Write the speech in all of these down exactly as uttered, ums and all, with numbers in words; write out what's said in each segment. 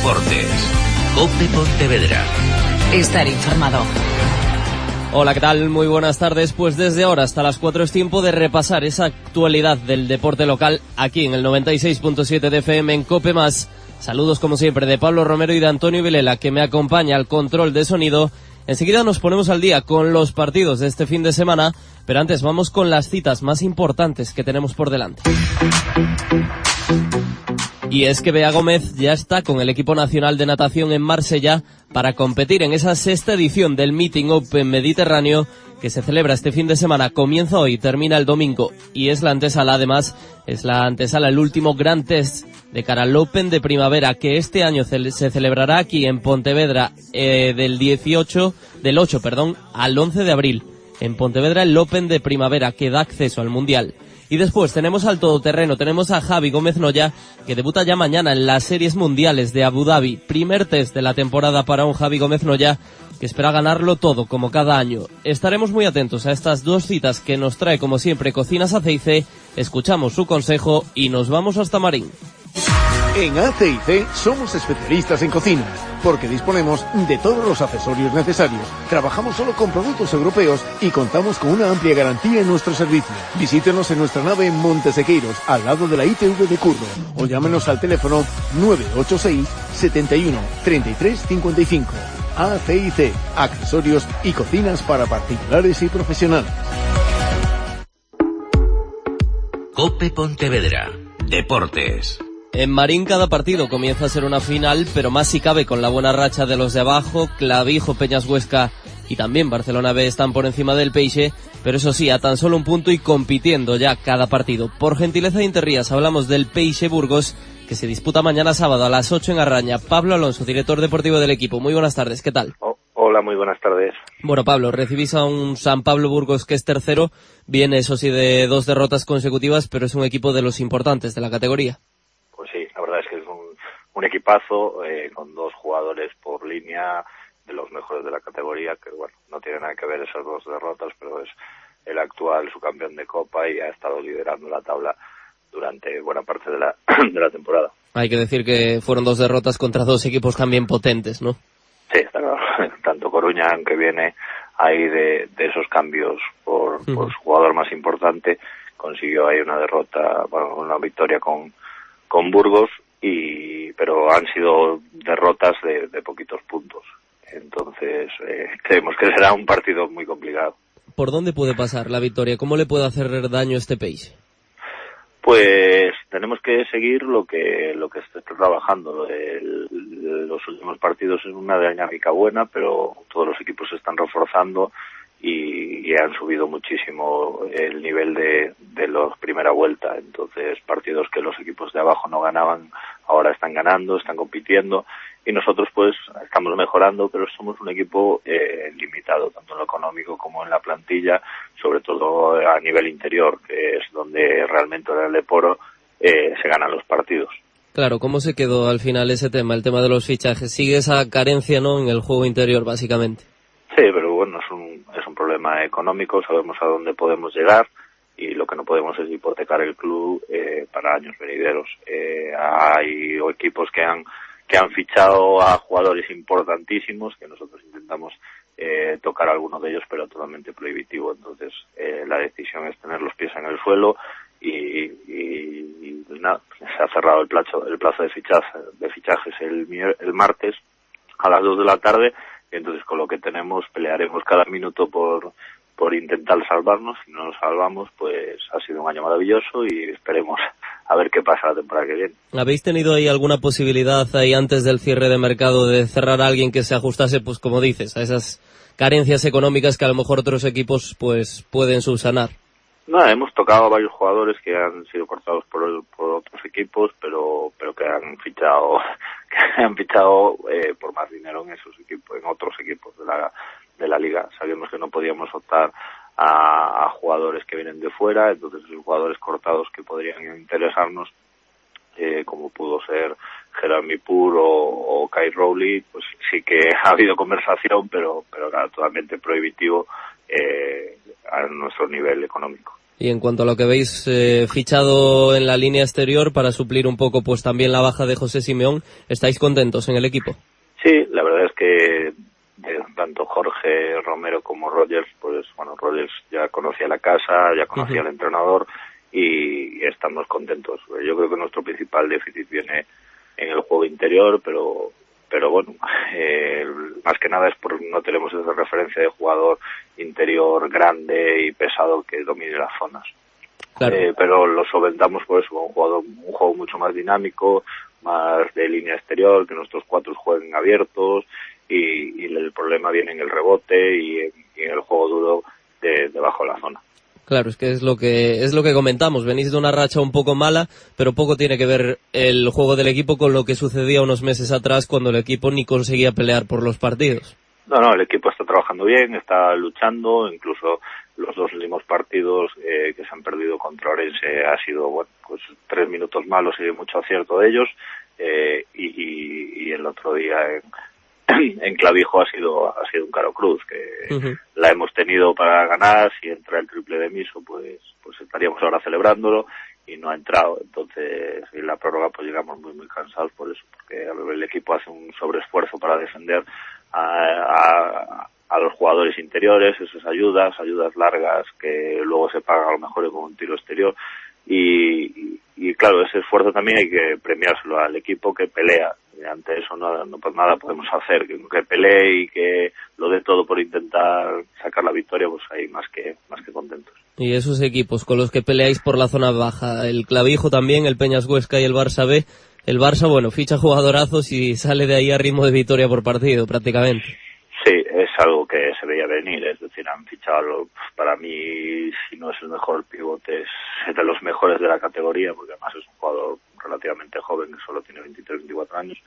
Deportes. COPE Pontevedra. Estar informado. Hola, ¿qué tal? Muy buenas tardes. Pues desde ahora hasta las cuatro es tiempo de repasar esa actualidad del deporte local aquí en el noventa y seis punto siete de F M en COPE Más. Saludos como siempre de Pablo Romero y de Antonio Vilela, que me acompaña al control de sonido. Enseguida nos ponemos al día con los partidos de este fin de semana, pero antes vamos con las citas más importantes que tenemos por delante. Y es que Bea Gómez ya está con el equipo nacional de natación en Marsella para competir en esa sexta edición del Meeting Open Mediterráneo que se celebra este fin de semana. Comienza hoy, termina el domingo y es la antesala, además, es la antesala, el último gran test de cara al Open de primavera que este año ce- se celebrará aquí en Pontevedra eh, del dieciocho, del ocho, perdón, al once de abril. En Pontevedra el Open de primavera que da acceso al Mundial. Y después tenemos al todoterreno, tenemos a Javi Gómez Noya, que debuta ya mañana en las series mundiales de Abu Dhabi. Primer test de la temporada para un Javi Gómez Noya, que espera ganarlo todo, como cada año. Estaremos muy atentos a estas dos citas que nos trae, como siempre, Cocinas Aceice. Escuchamos su consejo y nos vamos hasta Marín. En A C I C somos especialistas en cocinas, porque disponemos de todos los accesorios necesarios. Trabajamos solo con productos europeos y contamos con una amplia garantía en nuestro servicio. Visítenos en nuestra nave en Montesequeiros, al lado de la I T V de Curro, o llámenos al teléfono nueve ocho seis, setenta y uno, treinta y tres cincuenta y cinco. A C I C, accesorios y cocinas para particulares y profesionales. COPE Pontevedra. Deportes. En Marín cada partido comienza a ser una final, pero más si cabe con la buena racha de los de abajo. Clavijo, Peñas Huesca y también Barcelona B están por encima del Peixe, pero eso sí, a tan solo un punto y compitiendo ya cada partido. Por gentileza de Interrías hablamos del Peixe Burgos, que se disputa mañana sábado a las ocho en Arraña. Pablo Alonso, director deportivo del equipo. Muy buenas tardes, ¿qué tal? Oh, hola, muy buenas tardes. Bueno, Pablo, recibís a un San Pablo Burgos que es tercero, viene eso sí de dos derrotas consecutivas, pero es un equipo de los importantes de la categoría. Pues sí, la verdad es que es un, un equipazo eh, con dos jugadores por línea de los mejores de la categoría, que bueno, no tiene nada que ver esas dos derrotas, pero es el actual subcampeón de Copa y ha estado liderando la tabla durante buena parte de la, de la temporada. Hay que decir que fueron dos derrotas contra dos equipos también potentes, ¿no? Sí, está claro. Tanto Coruña, que viene ahí de, de esos cambios por, uh-huh. por su jugador más importante, consiguió ahí una derrota, bueno, una victoria con con Burgos, y pero han sido derrotas de, de poquitos puntos. Entonces, eh, creemos que será un partido muy complicado. ¿Por dónde puede pasar la victoria? ¿Cómo le puede hacer daño este Peixe? Pues tenemos que seguir lo que lo que está trabajando. El, los últimos partidos es una dinámica buena, pero todos los equipos se están reforzando y, y han subido muchísimo el nivel de, de la primera vuelta. Entonces, partidos que los equipos de abajo no ganaban, ahora están ganando, están compitiendo, y nosotros pues estamos mejorando, pero somos un equipo eh, limitado, tanto en lo económico como en la plantilla, sobre todo a nivel interior, que es donde realmente en el Leporo eh, se ganan los partidos. Claro, ¿cómo se quedó al final ese tema, el tema de los fichajes? Sigue esa carencia, ¿no?, en el juego interior, básicamente. Sí, pero bueno, es un, es un problema económico, sabemos a dónde podemos llegar y lo que no podemos es hipotecar el club eh, para años venideros. Eh, hay equipos que han que han fichado a jugadores importantísimos, que nosotros intentamos eh, tocar a alguno de ellos, pero totalmente prohibitivo. Entonces, eh, la decisión es tener los pies en el suelo y, y, y nada, se ha cerrado el plazo, el plazo de fichaje, de fichajes el, el martes a las dos de la tarde. Entonces, con lo que tenemos, pelearemos cada minuto por por intentar salvarnos. Si no nos salvamos, pues ha sido un año maravilloso y esperemos a ver qué pasa la temporada que viene. ¿Habéis tenido ahí alguna posibilidad ahí antes del cierre de mercado de cerrar a alguien que se ajustase, pues como dices, a esas carencias económicas que a lo mejor otros equipos pues pueden subsanar? No, hemos tocado a varios jugadores que han sido cortados por, por otros equipos, pero pero que han fichado que han fichado eh, por más dinero en esos equipos, en otros equipos de la de la liga. Sabíamos que no podíamos optar a, a jugadores que vienen de fuera, entonces esos jugadores cortados que podrían interesarnos, eh, como pudo ser Jeremy Pur o, o Kai Rowley, pues sí que ha habido conversación, pero pero claro, totalmente prohibitivo eh, a nuestro nivel económico. Y en cuanto a lo que habéis eh, fichado en la línea exterior para suplir un poco pues también la baja de José Simeón, ¿estáis contentos en el equipo? Sí, la verdad es que eh, tanto Jorge Romero como Rogers, pues bueno, Rogers ya conocía la casa, ya conocía uh-huh. al entrenador y, y estamos contentos. Yo creo que nuestro principal déficit viene en el juego interior, pero pero bueno, eh, más que nada es porque no tenemos esa referencia de jugador interior grande y pesado que domine las zonas. Claro. Eh, pero lo solventamos por eso, un jugador, un juego mucho más dinámico, más de línea exterior, que nuestros cuatro jueguen abiertos y, y el problema viene en el rebote y en, y en el juego duro de debajo de la zona. Claro, es que es lo que es lo que comentamos. Venís de una racha un poco mala, pero poco tiene que ver el juego del equipo con lo que sucedía unos meses atrás cuando el equipo ni conseguía pelear por los partidos. No, no, el equipo está trabajando bien, está luchando, incluso los dos últimos partidos eh, que se han perdido contra Orense ha sido, bueno, pues tres minutos malos y mucho acierto de ellos, eh, y, y, y el otro día en, en Clavijo ha sido ha sido un caro cruz, que uh-huh. la hemos tenido para ganar. Si entra el triple de Miso, pues pues estaríamos ahora celebrándolo, y no ha entrado. Entonces, en la prórroga pues llegamos muy muy cansados por eso, porque el equipo hace un sobreesfuerzo para defender a, a, a los jugadores interiores, esas ayudas, ayudas largas que luego se pagan a lo mejor con un tiro exterior, y, y, y claro, ese esfuerzo también hay que premiárselo al equipo que pelea. Y ante eso no, no pues nada podemos hacer, que, que pelee y que lo dé todo por intentar sacar la victoria, pues ahí más que más que contentos. Y esos equipos con los que peleáis por la zona baja, el Clavijo también, el Peñas Huesca y el Barça B, el Barça, bueno, ficha jugadorazos y sale de ahí a ritmo de victoria por partido, prácticamente. Sí, es algo que se veía venir, es decir, han fichado, para mí, si no es el mejor pivote, es de los mejores de la categoría, porque además es un jugador relativamente joven, que solo tiene veintitrés, veinticuatro años,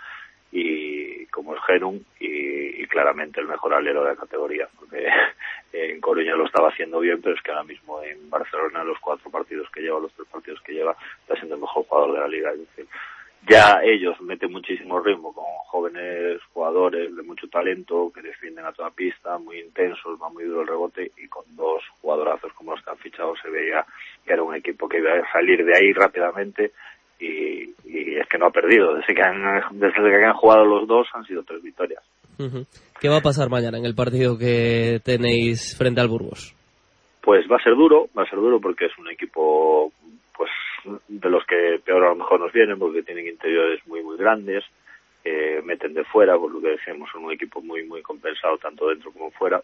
y como es Genum, y, y claramente el mejor alero de la categoría, porque en Coruña lo estaba haciendo bien, pero es que ahora mismo en Barcelona, los cuatro partidos que lleva, los tres partidos que lleva, está siendo el mejor jugador de la liga, es decir, ya ellos meten muchísimo ritmo con jóvenes jugadores de mucho talento que defienden a toda pista, muy intensos, va muy duro el rebote, y con dos jugadorazos como los que han fichado se veía que era un equipo que iba a salir de ahí rápidamente, y, y es que no ha perdido. Desde que han, desde que han jugado los dos han sido tres victorias. Uh-huh. ¿Qué va a pasar mañana en el partido que tenéis frente al Burgos? Pues va a ser duro, va a ser duro porque es un equipo pues de los que peor a lo mejor nos vienen, porque tienen interiores muy muy grandes, eh, meten de fuera, por lo que decíamos, son un equipo muy muy compensado tanto dentro como fuera,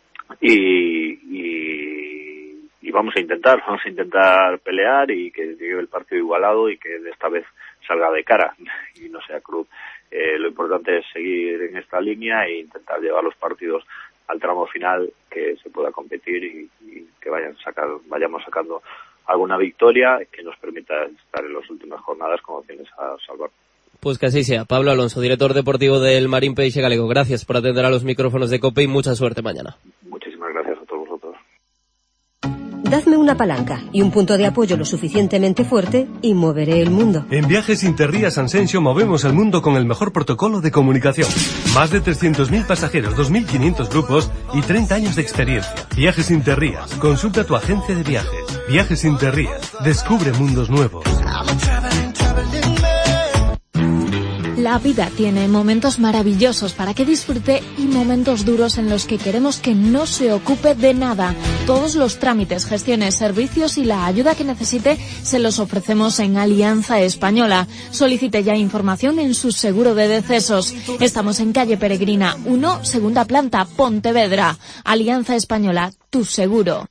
y, y, y vamos a intentar, vamos a intentar pelear y que llegue el partido igualado y que de esta vez salga de cara y no sea cruz. Eh, lo importante es seguir en esta línea e intentar llevar los partidos al tramo final, que se pueda competir y, y que vayan sacar, vayamos sacando alguna victoria que nos permita estar en las últimas jornadas con opciones a salvar. Pues que así sea. Pablo Alonso, director deportivo del Marín Peixe Galego, gracias por atender a los micrófonos de COPE y mucha suerte mañana. Muchísimas gracias a todos vosotros. Dadme una palanca y un punto de apoyo lo suficientemente fuerte y moveré el mundo. En Viajes Interrías Asensio movemos el mundo con el mejor protocolo de comunicación. Más de trescientos mil pasajeros, dos mil quinientos grupos y treinta años de experiencia. Viajes Interrías. Consulta tu agencia de viajes. Viajes Interrías. Descubre mundos nuevos. La vida tiene momentos maravillosos para que disfrute y momentos duros en los que queremos que no se ocupe de nada. Todos los trámites, gestiones, servicios y la ayuda que necesite se los ofrecemos en Alianza Española. Solicite ya información en su seguro de decesos. Estamos en calle Peregrina uno, segunda planta, Pontevedra. Alianza Española, tu seguro.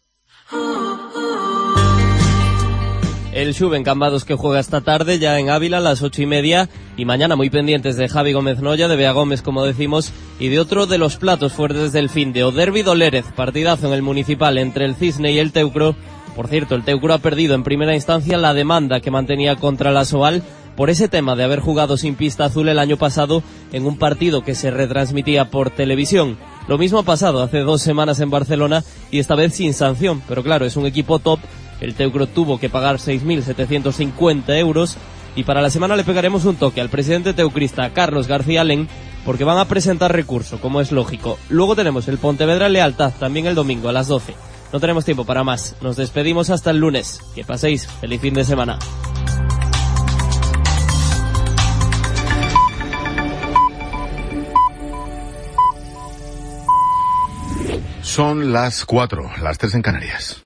El Xuven Cambados que juega esta tarde ya en Ávila a las ocho y media, y mañana muy pendientes de Javi Gómez Noya, de Bea Gómez como decimos, y de otro de los platos fuertes del fin de Oderbi Dolérez, partidazo en el Municipal entre el Cisne y el Teucro. Por cierto, el Teucro ha perdido en primera instancia la demanda que mantenía contra la Soal por ese tema de haber jugado sin pista azul el año pasado en un partido que se retransmitía por televisión. Lo mismo ha pasado hace dos semanas en Barcelona y esta vez sin sanción, pero claro, es un equipo top. El Teucro tuvo que pagar seis mil setecientos cincuenta euros, y para la semana le pegaremos un toque al presidente teucrista Carlos García Len, porque van a presentar recurso, como es lógico. Luego tenemos el Pontevedra Lealtad, también el domingo a las doce. No tenemos tiempo para más. Nos despedimos hasta el lunes. Que paséis feliz fin de semana. Son las cuatro, las tres en Canarias.